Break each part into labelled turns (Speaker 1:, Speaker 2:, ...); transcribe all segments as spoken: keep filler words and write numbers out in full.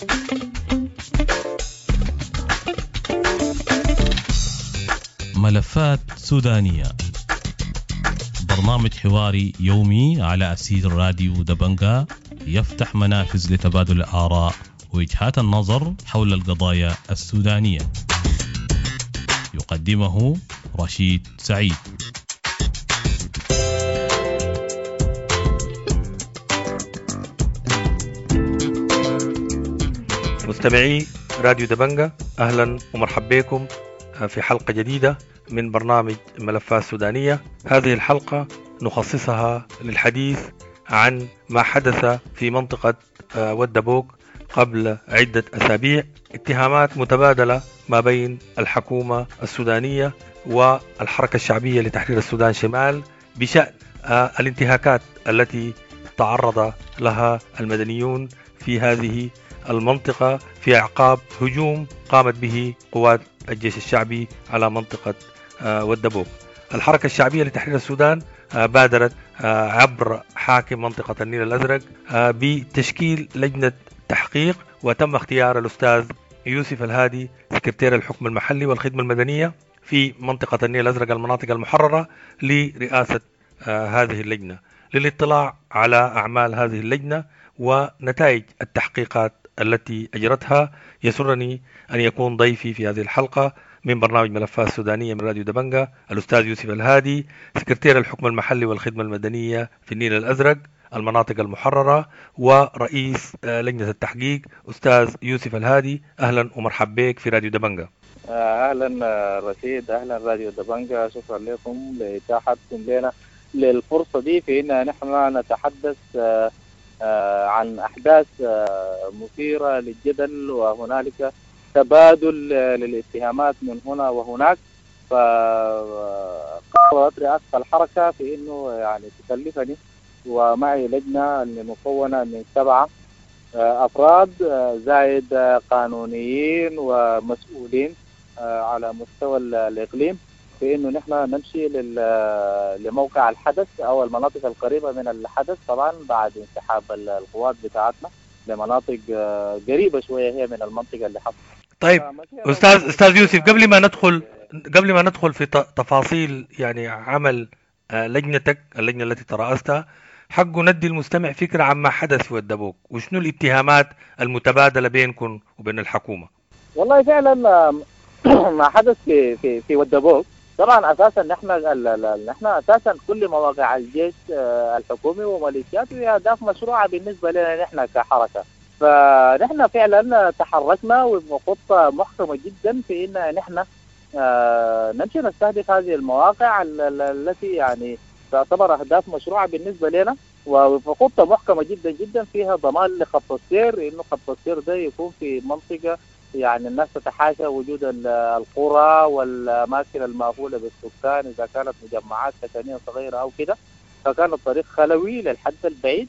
Speaker 1: ملفات سودانية، برنامج حواري يومي على أسير راديو دبنجا يفتح منافذ لتبادل الآراء ووجهات النظر حول القضايا السودانية. يقدمه رشيد سعيد.
Speaker 2: مستمعي راديو دبنجا، أهلا ومرحبا بكم في حلقة جديدة من برنامج ملفات سودانية. هذه الحلقة نخصصها للحديث عن ما حدث في منطقة ودبوك قبل عدة أسابيع، اتهامات متبادلة ما بين الحكومة السودانية والحركة الشعبية لتحرير السودان شمال بشأن الانتهاكات التي تعرض لها المدنيون في هذه المنطقة في أعقاب هجوم قامت به قوات الجيش الشعبي على منطقة ودبوك. الحركة الشعبية لتحرير السودان بادرت عبر حاكم منطقة النيل الأزرق بتشكيل لجنة تحقيق، وتم اختيار الأستاذ يوسف الهادي سكرتير الحكم المحلي والخدمة المدنية في منطقة النيل الأزرق المناطق المحررة لرئاسة هذه اللجنة للاطلاع على أعمال هذه اللجنة ونتائج التحقيقات التي أجرتها. يسرني أن يكون ضيفي في هذه الحلقة من برنامج ملفات سودانية من راديو دبنجا الأستاذ يوسف الهادي سكرتير الحكم المحلي والخدمة المدنية في النيل الأزرق المناطق المحررة ورئيس لجنة التحقيق أستاذ يوسف الهادي. أهلا ومرحبا بك في راديو دبنجا.
Speaker 3: أهلا رشيد، أهلا راديو دبنجا، شكرا لكم لإتاحتكم لنا للفرصة دي في أن نحن نتحدث عن أحداث مثيرة للجدل، وهنالك تبادل للاتهامات من هنا وهناك. فقررت رئاسة الحركة في أنه يعني تكلفني ومعي لجنة مكونة من سبعة أفراد زائد قانونيين ومسؤولين على مستوى الإقليم في أنه نحن نمشي لموقع الحدث أو المناطق القريبة من الحدث، طبعا بعد انسحاب القوات بتاعتنا لمناطق قريبة شوية هي من المنطقة اللي حصلت.
Speaker 2: طيب أستاذ أستاذ يوسف، قبل ما ندخل قبل ما ندخل في تفاصيل يعني عمل لجنتك اللجنة التي ترأستها، حقه ندي المستمع فكرة عما حدث في ودبوك وشنو الاتهامات المتبادلة بينكم وبين الحكومة.
Speaker 3: والله فعلا ما حدث في في في ودبوك، طبعا اساسا نحن نحن اساسا كل مواقع الجيش الحكومي وميليشياته هي اهداف مشروعه بالنسبه لنا نحن كحركه. فنحن فعلا تحركنا وبخطه محكمه جدا في ان نحن نمشي نستهدف هذه المواقع التي يعني تعتبر اهداف مشروعه بالنسبه لنا، وخطه محكمه جدا جدا فيها ضمان لخط السير، انه خط السير ده يكون في منطقه يعني الناس تتحاشى وجود القرى والأماكن المأهولة بالسكان إذا كانت مجمعات سكنية صغيرة أو كده. فكان الطريق خلوي للحد البعيد،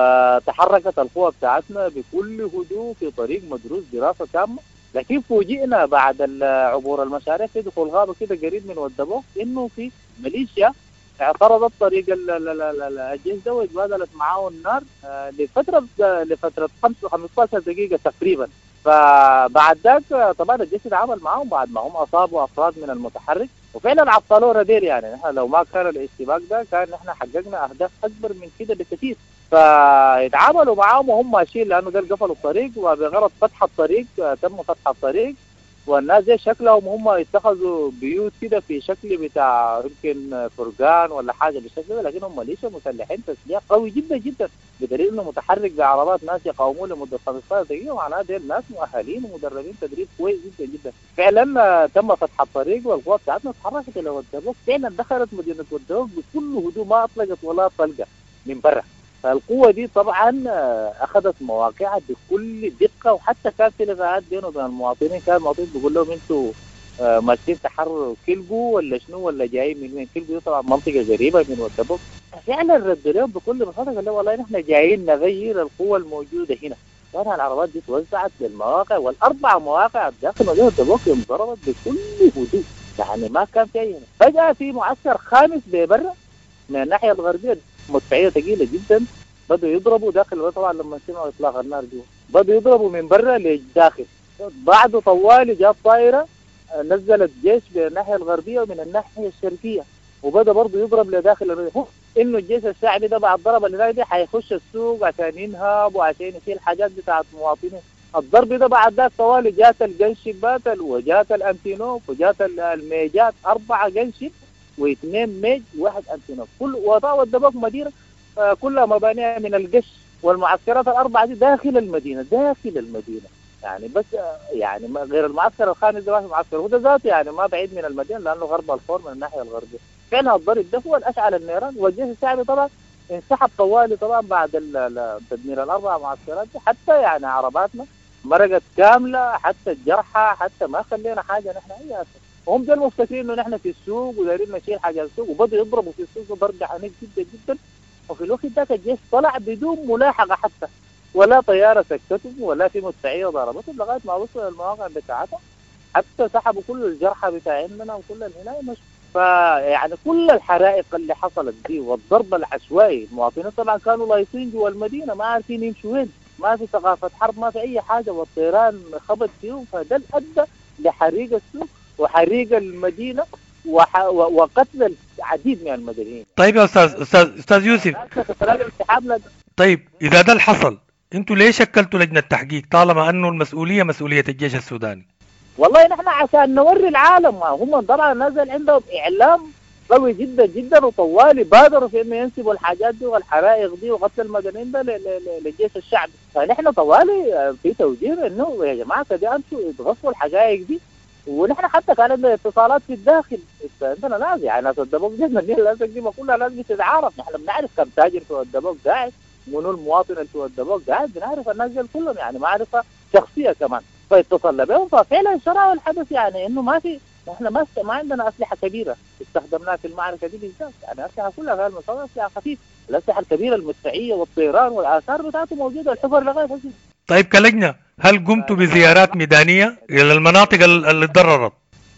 Speaker 3: وتحركت القوى بتاعتنا بكل هدوء في طريق مدروس دراسة تامة. لكن فوجئنا بعد عبور المشاريع في دخول غابة كده قريب من ودبوك إنه في ميليشيا اعترضت طريق الجيش ده وتبادلت معاه النار لفترة لفترة خمسة عشر دقيقة تقريبا. فبعد ذاك طبعا الجيش تعامل معهم بعد ما هم اصابوا افراد من المتحرك وفعلا عطلونا دير. يعني نحن لو ما كان الاشتباك ده كان نحن حققنا اهداف اكبر من كده بكثير. فيتعاملوا معهم وهم ماشيين لانه ده قفلوا الطريق، وبغرض فتح الطريق تم فتح الطريق، والناس زي شكلهم هم اتخذوا بيوت كده في شكل بتاع يمكن فرقان ولا حاجه بالشكل ده، لكن هم ليش مسلحين تسليح قوي جدا جدا، بدليل انه متحرك بعربات ناس يقاوموا لمده خمسة عشر دقيقه، معناها دول ناس مؤهلين ومدربين تدريب كويس جدا جدا. فعلا تم فتح الطريق والقوات بتاعتنا اتحركت الى ودبوك، فعلا دخلت مدينه ودبوك بكل هدوء، ما اطلقت ولا طلقه من برا. فالقوة دي طبعا أخذت مواقعها بكل دقة، وحتى كان في لقاءات بينه وبين المواطنين، كان المواطنين بيقول لهم أنتوا ماشيين تحرروا كيلبو ولا شنو ولا جايين من وين؟ كيلبو دي طبعا منطقة قريبة من ودبوك. فعلا ردوا لهم بكل بساطة، قال لهم والله نحن جايين نغير القوة الموجودة هنا. كان العربات دي توزعت للمواقع، والأربع مواقع داخل مدينة ودبوك انضربت بكل هدوء، يعني ما كان في أي هنا. فجأة في معسكر خامس ببرة من الناحية الغربية مدفعية ثقيلة جدا بدوا يضربوا داخل، طبعا لما سمعوا إطلاق النار جوا بدوا يضربوا من برا للداخل. بعد طوالي جاءت طائرة نزلت جيش من الناحية الغربية ومن الناحية الشرقية، وبدأ برضه يضرب لداخل المدينة. إنه الجيش الشعبي ده بعد ضرب اللي هناك دي حيخش السوق عشان ينهب وعشان يشيل حاجات بتاعت مواطنين. الضرب ده بعد ذاك طوالي جات الجنشبات وجات الأنتينوف وجات الميجات، أربعة جنشب واثنين ميج وواحد أنتينوف، كل وطاوة الدبوك مدينة آه كلها مبانيها من القش، والمعسكرات الأربعة دي داخل المدينة داخل المدينة يعني. بس يعني غير المعسكر الخامس ده، معسكر هو ده ذاته يعني ما بعيد من المدينة لأنه غرب الفور من الناحية الغربية. كان الضرب ده هو الأشعل النيران، والجيش الشعبي طبعا انسحب طوالي طبعا بعد تدمير الأربع معسكرات دي. حتى يعني عرباتنا مرقت كاملة، حتى الجرحى، حتى ما خلينا حاجة نحن أي أسف. وهم دول مفتكرين إنه نحن في السوق ودايرين نشيل حاجة السوق، وبدأوا يضربوا في السوق ضرب عنيف جدا جدا. وفي الوقت ذاك الجيش طلع بدون ملاحقة حتى، ولا طيارة سكتتهم ولا في مدفعية ضربتهم لغاية ما وصلوا للمواقع بتاعتها. حتى سحبوا كل الجرحى بتاعنا وكل الهناية مش. فيعني كل الحرائق اللي حصلت دي والضرب العشوائي، المواطنين طبعا كانوا لايصين جوا المدينة ما عارفين يمشوا وين، ما في ثقافة حرب، ما في أي حاجة، والطيران خبط فيهم. فده أدى لحريق السوق وحريق المدينة وح... وقتل العديد من المدنيين.
Speaker 2: طيب يا أستاذ أستاذ أستاذ يوسف، طيب إذا ده الحصل انتوا ليه شكلتوا لجنة تحقيق طالما انه المسؤولية مسؤولية الجيش السوداني؟
Speaker 3: والله نحن عشان نوري العالم، هم طبعا نزل عندهم اعلام قوي جدا جدا وطوالي بادروا في انه ينسبوا الحاجات دي والحرائق دي وقتل المدنيين ده للجيش الشعبي. فنحن طوالي في توجيه انه يا جماعه كده انتوا تغصبوا الحقائق دي. ونحن حتى كان عندنا اتصالات في الداخل، عندنا ناس يعني ناس الدبوك جبنا النيل الاسد دي ما كلها ناس بتتعارف، نحن بنعرف كم تاجر في الدبوك قاعد، منو المواطن اللي في الدبوك قاعد، بنعرف الناس دي كلهم يعني معرفه شخصيه كمان. فاتصلنا بهم ففعلا شرعوا الحدث يعني انه ما في، احنا ما ما عندنا اسلحه كبيره استخدمناها في المعركه دي بالذات، يعني اسلحه كلها غير مصنعه، اسلحه خفيفه، الاسلحه الكبيره المدفعيه والطيران والاثار بتاعته موجوده، الحفر لغايه هسه.
Speaker 2: طيب كلجنه هل قمتوا بزيارات ميدانيه الى المناطق اللي تضررت؟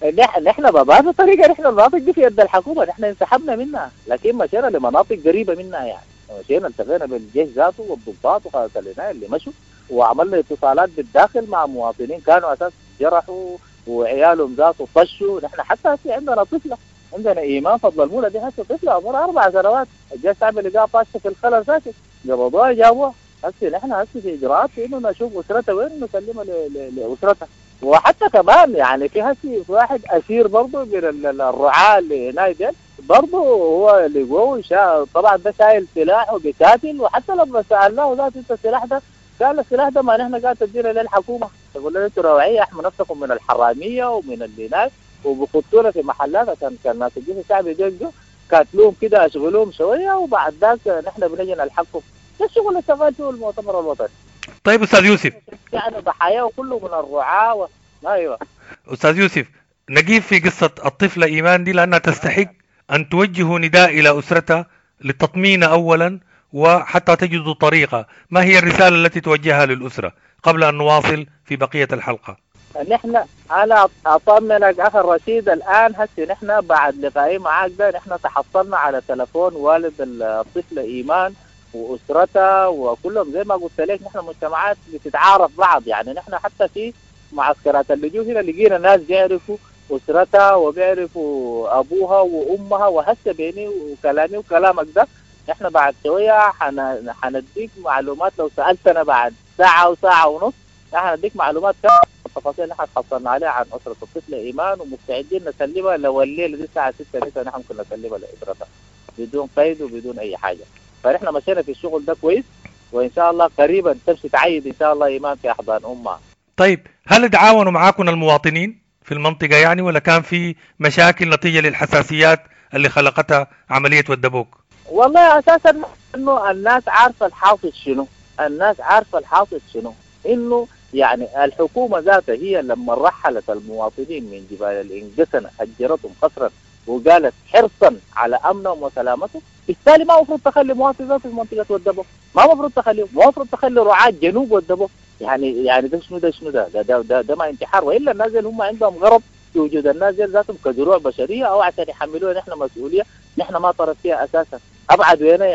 Speaker 3: نحن ما في طريقه، نحن المناطق دي في يد الحكومه، نحن انسحبنا منها لكن مشينا لمناطق قريبه منها يعني، مشينا التقينا بالجيش ذاته والضباط وقادة العنايه اللي مشوا، وعملنا اتصالات بالداخل مع مواطنين كانوا اساس جرحوا وعيالهم ذاته طشوا. نحن حتى هسه عندنا طفله، عندنا ايمان فضل المولى دي هسه طفله عمرها اربع سنوات، الجيش تعمل لقاها طاشه في الخلل ساكت، قبضوها جابوها. هسه نحن هسه في اجراءات في انه نشوف اسرتها وين نسلمها لاسرتها. وحتى كمان يعني في هسه في واحد اسير برضه من الرعاة اللي هناك ديل برضه هو اللي جوه طبعا ده شايل سلاح وبيقاتل، وحتى لما سالناه ذات انت السلاح ده قال السلاح ده ما نحن قاعد تدينا للحكومه، يقول لنا انتوا روعيه احموا نفسكم من الحراميه ومن اللي هناك، وبخطونا في محلات عشان كان ناس الجيش الشعبي يجوا كاتلوهم كده اشغلوهم شويه، وبعد ذاك نحن بنجي نلحقهم. ده الشغل اللي شغال فيه المؤتمر الوطني.
Speaker 2: طيب استاذ يوسف،
Speaker 3: يعني ضحاياه كله من الرعاة و... ايوه
Speaker 2: استاذ يوسف، نجيب في قصه الطفله ايمان دي لانها تستحق ان توجهوا نداء الى اسرتها للتطمين اولا وحتى تجدوا طريقه. ما هي الرساله التي توجهها للاسره قبل ان نواصل في بقيه الحلقه؟
Speaker 3: نحن انا اطمنك اخي الرشيد الان هسه نحن بعد لقائي معاك ده نحن تحصلنا على تلفون والد الطفله ايمان واسرتها وكلهم، زي ما قلت لك نحن مجتمعات بتتعارف بعض، يعني نحن حتى في معسكرات اللجوء هنا لقينا ناس بيعرفوا اسرتها وبيعرفوا ابوها وامها، وهسه بيني وكلامي وكلامك ده احنا بعد شويه حنديك معلومات. لو سالتنا بعد ساعه وساعه ونص احنا نديك معلومات كامله التفاصيل اللي احنا تحصلنا عليها عن اسره الطفله ايمان، ومستعدين نسلمها لو الليله دي الساعه ستة مساء نحن ممكن نسلمها لاسرتها بدون قيد وبدون اي حاجه. فنحن مشينا في الشغل ده كويس، وان شاء الله قريبا تمشي تعيد ان شاء الله ايمان في احضان امها.
Speaker 2: طيب هل تعاونوا معاكم المواطنين في المنطقه يعني، ولا كان في مشاكل نتيجه للحساسيات اللي خلقتها عمليه ودبوك؟
Speaker 3: والله اساسا انه الناس عارفه الحاصل شنو، الناس عارفه الحاصل شنو، انه يعني الحكومه ذاتها هي لما رحلت المواطنين من جبال الانقسنه هجرتهم قسرا وقالت حرصا على امنهم وسلامتهم، بالتالي ما المفروض تخلي مواطن ذاته في منطقه ودبوك، ما المفروض تخليه، ما المفروض تخلي رعاة جنوب ودبوك. يعني يعني ده شنو ده شنو ده ده ده, ده, ده ما انتحار، والا الناس اللي هم عندهم غرض في وجود الناس ذاتهم كدروع بشريه او عشان يحملونا نحن مسؤوليه نحن ما طرف فيها اساسا. ابعد وين يعني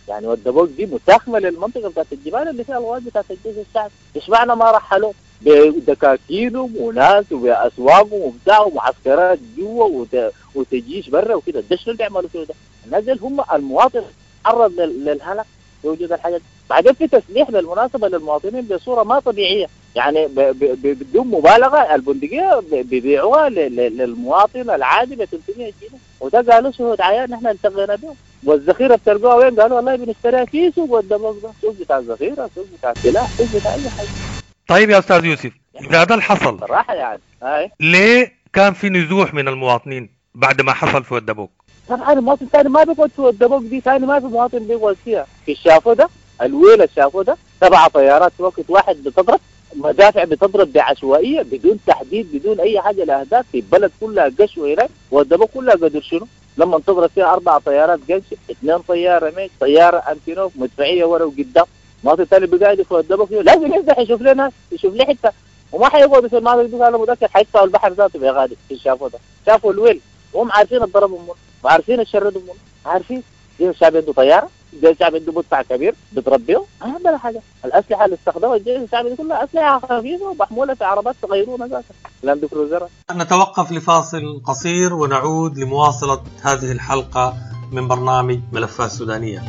Speaker 3: يعني والدبوق دي مساهمه للمنطقه بتاعت الجبال اللي فيها الغاز بتاعت الجيش الشعبي. ايش معنى ما رحلوا بدكاكينهم وناس وباسواقهم وبتاع ومعسكرات جوا وت... وتجيش برا وكده؟ ده شنو اللي بيعملوا فيه ده؟ الناس دي هم المواطن تعرض للهلك بوجود الحاجات. بعدين في تسليح بالمناسبه للمواطنين بصوره ما طبيعيه، يعني ب... ب... بدون مبالغه البندقيه بيبيعوها ل... للمواطن العادي ب ثلاثمية جنيه، وده قالوا شهود عيان نحن التقينا بهم. والذخيره بتلقوها وين؟ قالوا والله بنشتريها في سوق والدبوق ده، سوق بتاع الذخيره، سوق بتاع السلاح، سوق بتاع اي حاجه.
Speaker 2: طيب يا استاذ يوسف، اذا ده الحصل
Speaker 3: صراحه يعني هاي
Speaker 2: ليه كان في نزوح من المواطنين بعد ما حصل في الدبوق؟
Speaker 3: طبعا المواطن ثاني ما بيقعد في الدبوق دي، ثاني ما في مواطن بيقعد فيها. في الشافو ده الويل الشافو ده سبع طيارات في وقت واحد بتضرب، مدافع بتضرب بعشوائيه بدون تحديد بدون اي حاجه لاهداف، في البلد كلها قش وهناك، والدبوق كلها قدر شنو؟ لما تضرب فيها اربع طيارات قش، اثنين طياره ميج، طياره انتينوف، مدفعيه ورا وقدام، مواطن ثاني بقاعد في الدبوق لازم يفتح يشوف له ناس، يشوف له حته، وما حيقعدوا في المناطق دي. انا متاكد حيدفعوا البحر ذاته بغادي في الشافو ده، شافوا الويل وهم عارفين الضربهم منه وعارفين الشردهم منه، عارفين زي الشعب عنده طياره، زي الشعب عنده مدفع كبير بتربيه، ما عندنا حاجه. الاسلحه اللي استخدمها الجيش الشعبي دي كلها اسلحه خفيفه ومحموله في عربات تغيرون ذاتها لاند كروزر.
Speaker 4: نتوقف لفاصل قصير ونعود لمواصله هذه الحلقه من برنامج ملفات سودانيه.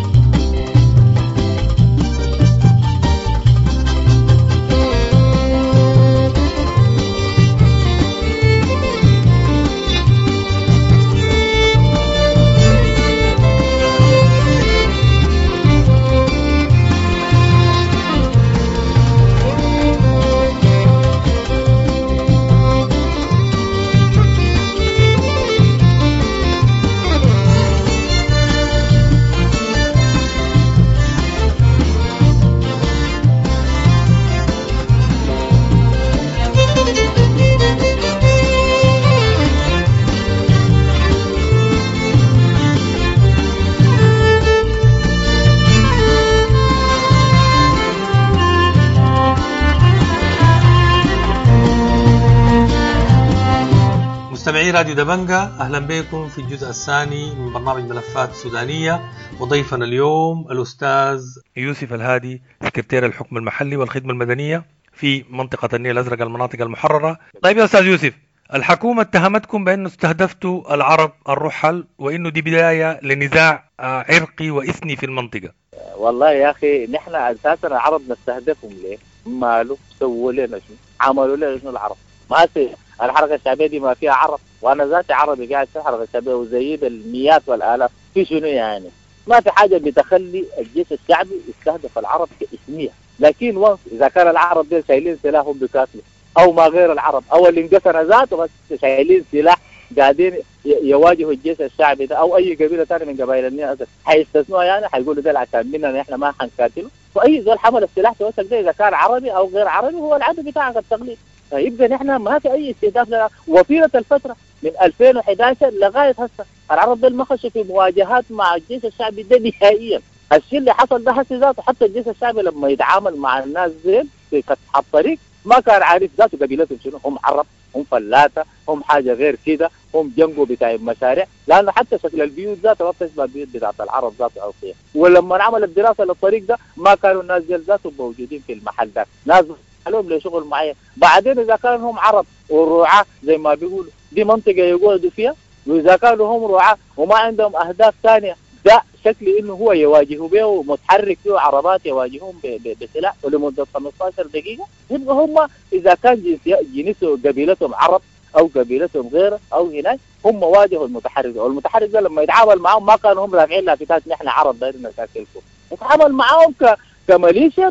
Speaker 4: مستمعي راديو دبنجة، أهلا بكم في الجزء الثاني من برنامج ملفات سودانية، وضيفنا اليوم الأستاذ
Speaker 2: يوسف الهادي، سكرتير الحكم المحلي والخدمة المدنية في منطقة النيل الأزرق، المناطق المحررة. طيب يا أستاذ يوسف، الحكومة اتهمتكم بأنه استهدفتوا العرب الرحل وإنه دي بداية لنزاع عرقي وإثني في المنطقة.
Speaker 3: والله يا أخي نحن أساسا العرب نستهدفهم ليه؟ ماله؟ سووا لنا شنو؟ عملوا لنا شنو العرب؟ ما في الحركة الشعبية دي ما فيها عرب، وأنا ذاتي عربي قاعد في الحركة الشعبية وزيد المئات والآلاف، في شنو يعني؟ ما في حاجة بتخلي الجيش الشعبي يستهدف العرب كإسمية، لكن وانس إذا كان العرب دي شايلين سلاحهم بكاتله أو ما غير العرب أو اللي انقسم ذاته بس شايلين سلاح قاعدين يواجهوا الجيش الشعبي ده أو أي قبيلة ثانية من قبائل النيل الأزرق، حيستثنوها يعني حيقولوا ده عشان مننا إحنا ما حنقاتله، وأي زول حمل السلاح توسك ده إذا كان عربي أو غير عربي هو العدو بتاعك التقليد. فيبقى نحن ما في اي استهداف لنا. وطيله الفتره من ألفين وأحد عشر لغايه هسه العرب دول ما خشوا في مواجهات مع الجيش الشعبي ده نهائيا. الشيء اللي حصل ده هسه ذاته حتى الجيش الشعبي لما يتعامل مع الناس زين في فتح الطريق ما كان عارف ذاته قبيلتهم شنو، هم عرب، هم فلاته، هم حاجه غير كده، هم جنقوا بتاع مشاريع، لانه حتى شكل البيوت ذاته ما بتشبه البيوت بتاعت العرب ذاته او فيها. ولما نعمل الدراسه للطريق ده ما كانوا الناس دول ذاته موجودين في المحل ده، ناس لهم لشغل معين. بعدين اذا كانوا هم عرب ورعاة زي ما بيقولوا دي منطقه يقعدوا فيها، واذا كانوا هم رعاة وما عندهم اهداف ثانيه ده شكل انه هو يواجهوا به ومتحرك فيه عربات يواجههم بسلاح ولمده خمسة عشر دقيقه، يبقى هم اذا كان جنسوا قبيلتهم عرب او قبيلتهم غيره او هناك هم واجهوا المتحرك، والمتحرك ده لما يتعامل معهم ما كانوا هم رافعين لافتات نحن عرب دايرين نشاكلكم، يتعامل معهم ك كماليشيا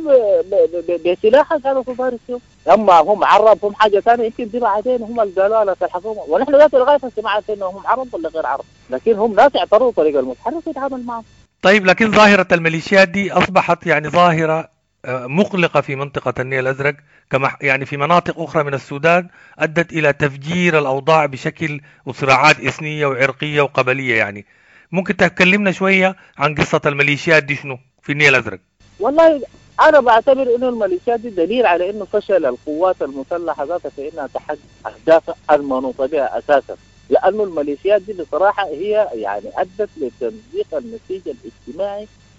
Speaker 3: بسلاحها كانوا كفار السوق. اما هم عرب هم حاجه ثانيه يمكن دي بعدين هم اللي قالوها لنا في الحكومه، ونحن ذات لغايه هسه ما عارفين انهم عرب ولا غير عرب، لكن هم ناس اعترضوا طريقه المتحرك يتعامل معهم.
Speaker 2: طيب لكن ظاهره الميليشيات دي اصبحت يعني ظاهره مقلقه في منطقه النيل الازرق، كما يعني في مناطق اخرى من السودان ادت الى تفجير الاوضاع بشكل وصراعات اثنيه وعرقيه وقبليه. يعني ممكن تكلمنا شويه عن قصه الميليشيات دي شنو في النيل الازرق؟
Speaker 3: والله أنا بعتبر إنه الميليشيات دي دليل على إنه فشل القوات المسلحة ذاتها في إنها تحقق أهدافها المنوطة بها أساسا، لأنه الميليشيات دي بصراحة هي يعني أدت لتمزيق النسيج الاجتماعي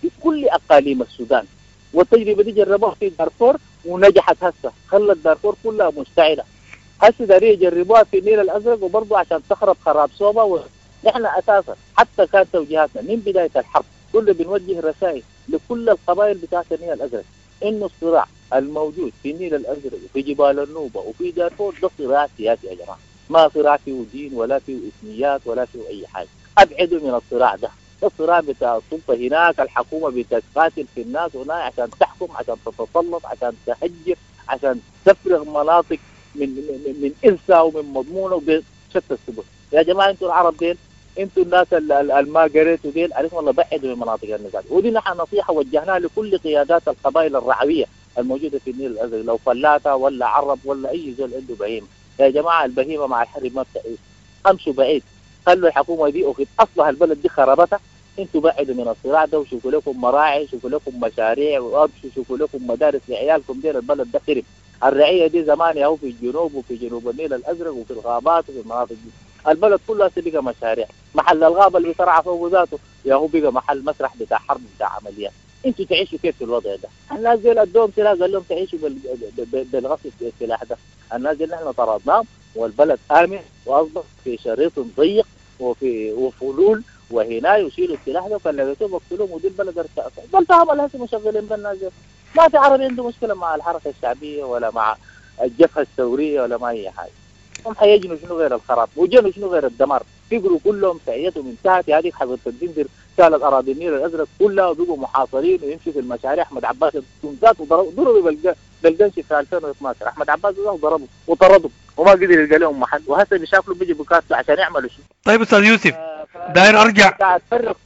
Speaker 3: في كل اقاليم السودان، والتجربه دي جربوها في دارفور ونجحت هسه، خلت دارفور كلها مشتعله. هسه داري يجربوها في النيل الازرق وبرضه عشان تخرب خراب صوبه. ونحن اساسا حتى كانت توجيهاتنا من بدايه الحرب كله بنوجه رسائل لكل القبائل بتاعت النيل الازرق انه الصراع الموجود في النيل الازرق وفي جبال النوبه وفي دارفور ده صراع سياسي يا جماعه، ما صراع فيه دين ولا فيه اثنيات ولا فيه اي حاجه. ابعدوا من الصراع ده، الصراع بتاع السلطه هناك، الحكومه بتقاتل في الناس هناك عشان تحكم، عشان تتسلط، عشان تهجر، عشان تفرغ مناطق من من, من انسى ومن مضمونه وبشتى السبل. يا جماعه انتوا العرب ديل، انتوا الناس اللي ما قريتوا ديل، عليكم والله بعدوا من مناطق النزاع. ودي نحن نصيحه وجهناها لكل قيادات القبائل الرعويه الموجوده في النيل الازرق، لو فلاته ولا عرب ولا اي زول عنده بهيمه. يا جماعه البهيمه مع الحرب ما بتعيش، امشوا بعيد، خلوا الحكومه دي اخذ اصلها البلد دي خربتها. انتوا بعدوا من الصراع ده وشوفوا لكم مراعي، شوفوا لكم مشاريع، وابشوا شوفوا لكم مدارس لعيالكم. دير البلد ده خرب. الرعيه دي زمان ياهو في الجنوب وفي جنوب النيل الازرق وفي الغابات وفي المناطق دي، البلد كلها بقى مشاريع. محل الغابه اللي بيصرع فوق ذاته ياهو بقى محل مسرح بتاع حرب بتاع عمليات. انتوا تعيشوا كيف في الوضع ده؟ الناس دي ادوهم سلاح قال لهم تعيشوا بالغصب السلاح ده. الناس دي نحن طردناهم والبلد امن واصبح في شريط ضيق وفي وفلول وهنا يشيلوا السلاح ده وكان لقيتوه بقتلوهم ودي البلد ارتأت. بل فهم الهسه مشغلين بالناس دي. ما في عربي عنده مشكله مع الحركه الشعبيه ولا مع الجبهه الثوريه ولا مع اي حاجه. هم حيجنوا شنو غير الخراب وجنوا شنو غير الدمار. فقروا كلهم سعيتهم انتهت. هذه حقت الدندر شالت اراضي النيل الازرق كلها وبقوا محاصرين ويمشوا في المشاريع. احمد عباس ذات وضربوا بالقنش في ألفين واثناشر. احمد عباس ذات ضربوا وطردوا وما قدر يلقى لهم محل، وهسه بيشاكلوا بيجي بكاسه عشان يعملوا شيء.
Speaker 4: طيب استاذ يوسف، داير ارجع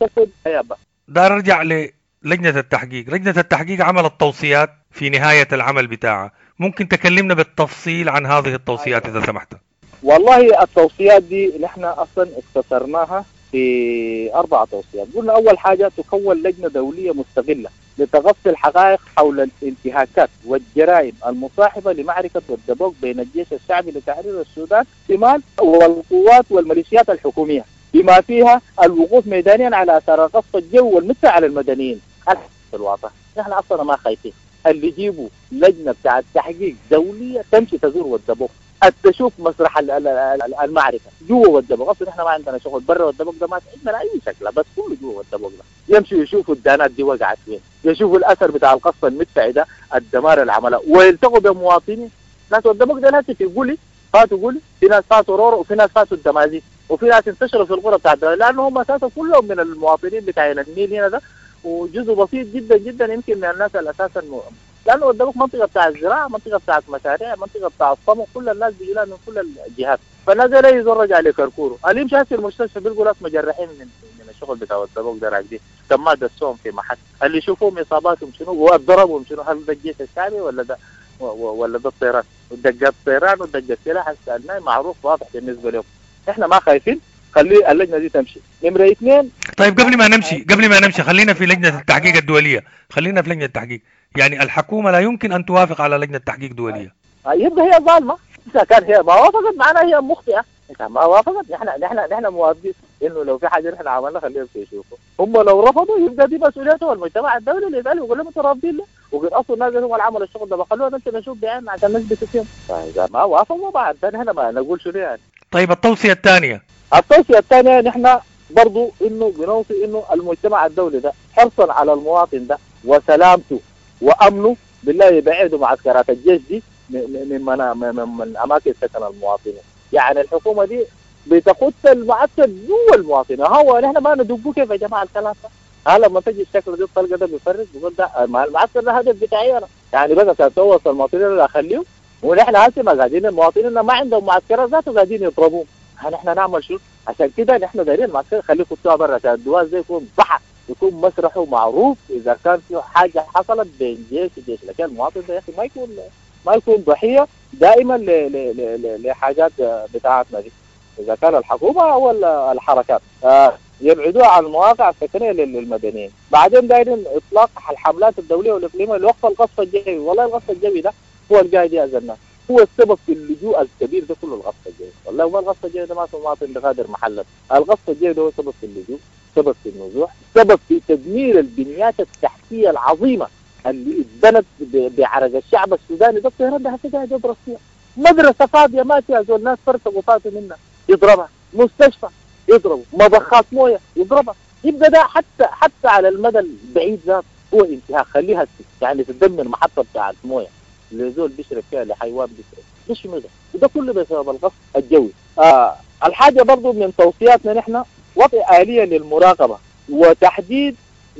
Speaker 4: داير ارجع للجنه التحقيق. لجنه التحقيق عملت توصيات في نهايه العمل بتاعها، ممكن تكلمنا بالتفصيل عن هذه التوصيات اذا سمحت؟
Speaker 3: والله التوصيات دي نحن اصلا اختصرناها في اربع توصيات. قلنا اول حاجه تكون لجنه دوليه مستقله لتغطي الحقائق حول الانتهاكات والجرائم المصاحبه لمعركه والدبوق بين الجيش الشعبي لتحرير السودان شمال والقوات والميليشيات الحكوميه، بما فيها الوقوف ميدانيا على اثار غصب الجو والمدفع على المدنيين. في الواقع نحن اصلا ما خايفين. اللي يجيبوا لجنه بتاعت تحقيق دوليه تمشي تزور والدبوق، تشوف مسرح المعركه جوا والدبوق. اصلا احنا ما عندنا شغل برا والدبوق ده، ما عندنا اي شكل، بس كله جوا والدبوق ده. يمشوا يشوفوا الدانات دي وقعت فين، يشوفوا الاثر بتاع القصف المدفعي ده، الدمار اللي عمله، ويلتقوا بمواطنين. ناس والدبوق ده ناس في قولي فاتوا قولي، في ناس فاتوا رورو، وفي ناس فاتوا الدمازيغ، وفي ناس انتشروا في القرى بتاعت الدولة، لانه هم اساسا كلهم من المواطنين بتاع النيل هنا ده، وجزء بسيط جدا جدا يمكن من الناس اللي اساسا م... لانه قدامك منطقه بتاع الزراعه، منطقه بتاع مشاريع، منطقه بتاع الصمغ، كل الناس بيجي لها من كل الجهات. فالناس لا يزور رجع لكركورو، اللي يمشي هسه المستشفى بيلقوا ناس مجرحين من من الشغل بتاع الدبوق ده راكدين، كما دسوهم في محل، اللي يشوفوهم اصاباتهم شنو وضربهم شنو، هل ده الجيش الشعبي ولا ده ولا ده الطيران؟ ودقات الطيران ودقات السلاح السالناي معروف واضح بالنسبه لهم. احنا ما خايفين، خلي اللجنه دي تمشي. نمره اثنين.
Speaker 4: طيب قبل ما نمشي قبل ما نمشي خلينا في لجنه التحقيق الدوليه، خلينا في لجنه التحقيق. يعني الحكومه لا يمكن ان توافق على لجنه تحقيق دوليه.
Speaker 3: يبقى هي ظالمه، اذا كان هي ما وافقت معناها هي مخطئه، اذا ما وافقت نحن نحن نحن موافقين انه لو في حاجه نحن عملنا خليهم يشوفوا. هم لو رفضوا يبقى دي مسؤوليته المجتمع الدولي اللي يسال ويقول لهم انتوا رافضين له، وقد اصل الناس هم اللي عملوا الشغل ده بخلونا نمشي نشوف بعيننا عشان نثبت فيهم. فاذا ما وافقوا بعد نحن ما نقول شنو يعني.
Speaker 4: طيب التوصيه الثانيه.
Speaker 3: التوصيه الثانيه نحن برضو انه بنوصي انه المجتمع الدولي ده حرصا على المواطن ده وسلامته وامنه بالله يبعدوا معسكرات الجيش دي من من من, من اماكن سكن المواطنين. يعني الحكومه دي بتقود المعسكر جوا المواطنين. هو نحن ما ندقوا كيف يا جماعه الكلام ده؟ ها لما تجي الشكل دي الطلقه ده بيفرق بيقول ده المعسكر ده هدف بتاعي انا، يعني بس عشان توصل المواطنين اللي اخليهم، ونحن هسه ما قاعدين المواطنين ما عندهم معسكرات ذاته قاعدين يضربوهم. نحن نعمل شو؟ عشان كده نحن دايرين المعسكر خليه خطوه برا عشان الدواز ده يكون بحث، يكون مسرحه معروف اذا كان في حاجه حصلت بين جيش وجيش، لكن المواطن ده يا اخي ما يكون ما يكون ضحيه دائما ل ل ل لحاجات بتاعتنا دي، اذا كان الحكومه او الحركات آه يبعدوها عن المواقع السكنيه للمدنيين. بعدين دايرين اطلاق الحملات الدوليه والاقليميه لوقف القصف الجوي. والله القصف الجوي ده هو القاعد يأذى الناس، هو السبب في اللجوء الكبير ده كله القصف الجوي. والله ما القصف الجوي ده ما في مواطن بغادر محله، القصف الجوي ده هو السبب في اللجوء، السبب في النزوح، السبب في تدمير البنيات التحتية العظيمة اللي اتبنت بعرق الشعب السوداني. ده الطيران ده هسه قاعد يضرب فيها، مدرسة فاضية ما فيها زول، الناس فرقوا فاتوا منها يضربها، مستشفى يضربوا، مضخات مويه يضربها. يبقى ده حتى حتى على المدى البعيد ذات هو انتهاء. خليها يعني تدمر محطة بتاعت مويه اللي زول بيشرب فيها لحيوان بيشرب، ده شنو ده؟ وده كله بسبب الغصب الجوي. آه الحاجة برضو من توصياتنا نحن وضع آلية للمراقبة وتحديد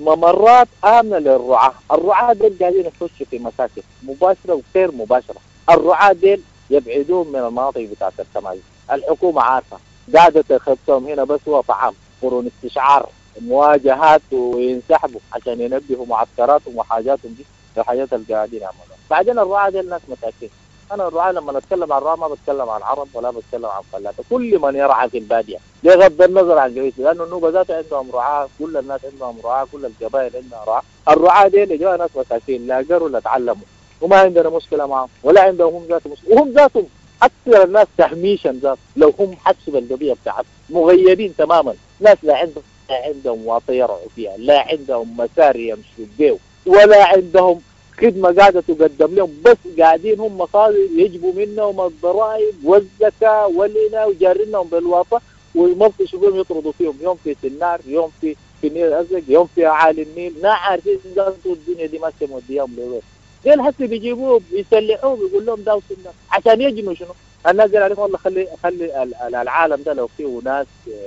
Speaker 3: ممرات آمنة للرعاة. الرعاة دول قاعدين يخشوا في مساكن مباشرة وغير مباشرة. الرعاة دول يبعدون من المناطق بتاعت الكمائن. الحكومة عارفة، قاعدة تخطهم هنا بس هو طعام، قرون استشعار، مواجهات وينسحبوا عشان ينبهوا معسكراتهم وحاجاتهم دي الحاجات اللي قاعدين يعملوها. بعدين الرعاة دول ناس مساكين. أنا الرعاة لما نتكلم عن الرعاة ما بتكلم عن عرب ولا بتكلم عن فلاحة، كل من يرعى في البادية بغض النظر عن قبيلته، لأنه النوبة ذاته عندهم رعاة، كل الناس عندهم رعاة، كل القبائل عندها رعاة. الرعاة دي اللي جوا ناس مساكين لا قروا لا تعلموا وما عندنا مشكلة معهم ولا عندهم هم ذاتهم مشكلة، وهم ذاتهم أكثر الناس تهميشا ذات لو هم حسب القضية بتاعتهم مغيبين تماما. ناس لا عندهم لا عندهم واطي يرعوا فيها، لا عندهم مسار يمشوا بيه، ولا عندهم خدمة قاعدة تقدم لهم، بس قاعدين هم مصادر يجبوا منهم الضرائب والزكاة والإنا وجارينهم بالواطة ويمطشوا بهم يطردوا فيهم، يوم في سنار، يوم في في نيل الأزرق، يوم في أعالي النيل. ما عارفين الدنيا دي ماشية موديهم لوين. ديل هسه بيجيبوه بيسلحوه بيقول لهم داو سنار عشان يجنوا شنو؟ الناس قال عليهم والله خلي خلي العالم ده لو فيه ناس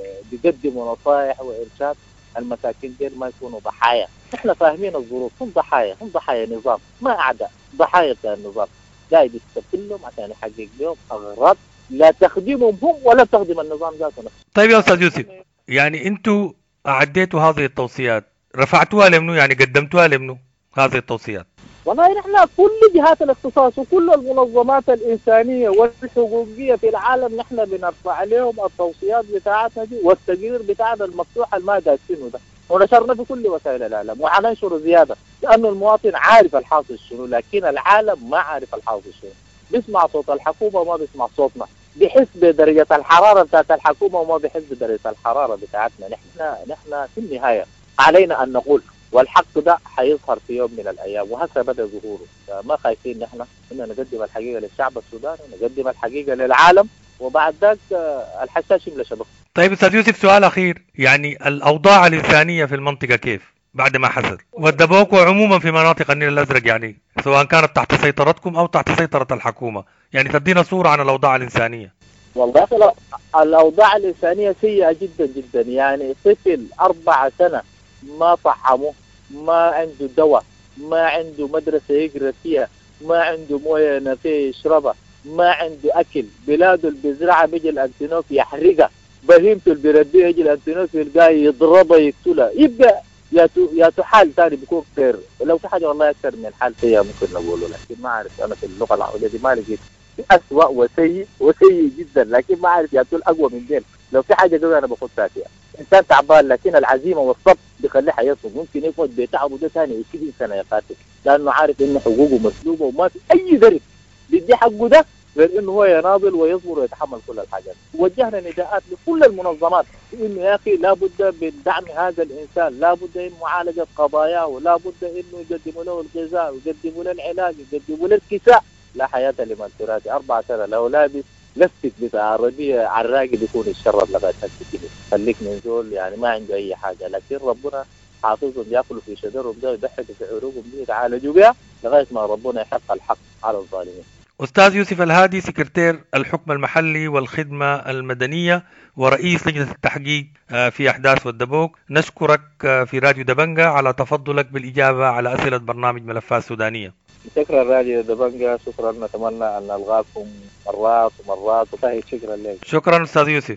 Speaker 3: بيقدموا نصائح وإرشاد المساكين ديل ما يكونوا ضحايا. احنا فاهمين الظروف، هم ضحايا، هم ضحايا نظام ما أعداء، ضحايا بتاع النظام قاعد يستغلهم عشان يحقق لهم أغراض لا تخدمهم هم ولا تخدم النظام ذاته نفسه.
Speaker 4: طيب يا أستاذ يوسف، يعني أنتوا أعديتوا هذه التوصيات، رفعتوها لمنو؟ يعني قدمتوها لمنو هذه التوصيات؟
Speaker 3: والله نحن كل جهات الاختصاص وكل المنظمات الإنسانية والحقوقية في العالم نحن بنرفع عليهم التوصيات بتاعتنا دي والتقرير بتاعنا المفتوح اللي ما دايسينه ده، ونشرنا في كل وسائل الإعلام وحننشر زيادة، لأنه المواطن عارف الحاصل شنو لكن العالم ما عارف الحاصل شنو. بيسمع صوت الحكومة وما بيسمع صوتنا، بيحس بدرجة الحرارة بتاعت الحكومة وما بيحس بدرجة الحرارة بتاعتنا. نحن نحن في النهاية علينا أن نقول والحق ده حيظهر في يوم من الأيام وهسه بدأ ظهوره. ما خايفين نحن إن نقدم الحقيقة للشعب السوداني ونقدم الحقيقة للعالم وبعد ذاك الحشاش يملى شبكه.
Speaker 4: طيب أستاذ يوسف، سؤال أخير، يعني الأوضاع الإنسانية في المنطقة كيف بعد ما حصل؟ والدبوك وعموما في مناطق النيل الأزرق، يعني سواء كانت تحت سيطرتكم أو تحت سيطرة الحكومة، يعني تدينا صورة عن الأوضاع الإنسانية.
Speaker 3: والله الأوضاع الإنسانية سيئة جدا جدا. يعني طفل أربع سنة ما طعمه، ما عنده دواء، ما عنده مدرسة يقرأ فيها، ما عنده موية نفيه يشربها، ما عنده أكل. بلاده اللي بيزرعها بيجي الأنتينوف يحرقها، بهيمته اللي بيربيها يجي الأنتينوف يلقاه يضربها يقتلها. يبقى يا يا حال ثاني بيكون خير. لو في حاجة والله أكثر من حال سيئة ممكن نقوله، لكن ما أعرف أنا في اللغة العربية دي ما لقيت أسوأ وسيء وسيء جدا، لكن ما أعرف يا تقول أقوى من دين. لو في حاجة قوية أنا بخدها فيها. إنسان تعبان لكن العزيمة والصبر بيخليه حيصبر، ممكن يقعد بيتعب وده ثاني عشرين سنة يقاتل، لأنه عارف إن حقوقه مسلوبة وما في أي ذنب بيدي حقه ده غير إنه هو يناضل ويصبر ويتحمل كل الحاجات. وجهنا نداءات لكل المنظمات إنه يا أخي لابد من دعم هذا الإنسان، لابد من معالجة قضاياه، لابد إنه يقدموا له الغذاء ويقدموا له العلاج ويقدموا له الكساء. لا حياة لمن ترادي. أربع سنة لو لابس لفتك بتاع عربية عراقي بيكون الشرب لغاية هالكتير. خليك من زول يعني ما عنده أي حاجة، لكن ربنا حافظهم يأكلوا في شجرهم ده ويضحكوا في عروقهم دي يتعالجوا بها لغاية ما ربنا يحق الحق على الظالمين.
Speaker 4: أستاذ يوسف الهادي، سكرتير الحكم المحلي والخدمة المدنية ورئيس لجنة التحقيق في أحداث والدبوك، نشكرك في راديو دبنجة على تفضلك بالإجابة على أسئلة برنامج ملفات سودانية.
Speaker 3: شكرا راديو دبنجة، شكرا، نتمنى أن نلقاكم مرات ومرات وطهي. شكرا لك.
Speaker 4: شكرا أستاذ يوسف.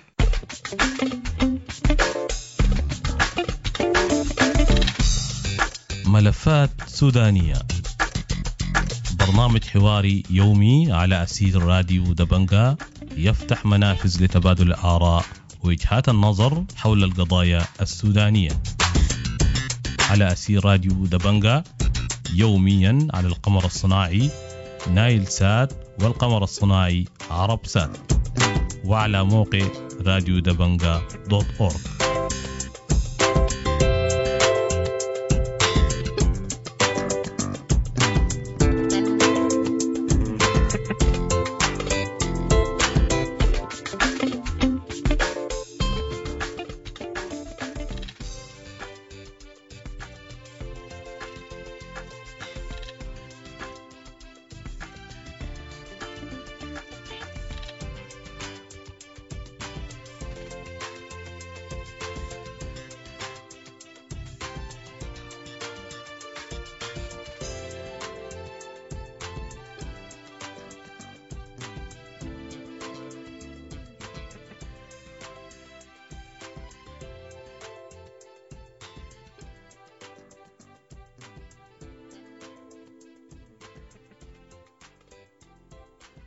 Speaker 1: ملفات سودانية، برنامج حواري يومي على أسير راديو دبنجة يفتح منافذ لتبادل الآراء ووجهات النظر حول القضايا السودانية. على أسير راديو دبنجة يوميا على القمر الصناعي نايل سات والقمر الصناعي عرب سات، وعلى موقع راديو دبنجة دوت أورغ.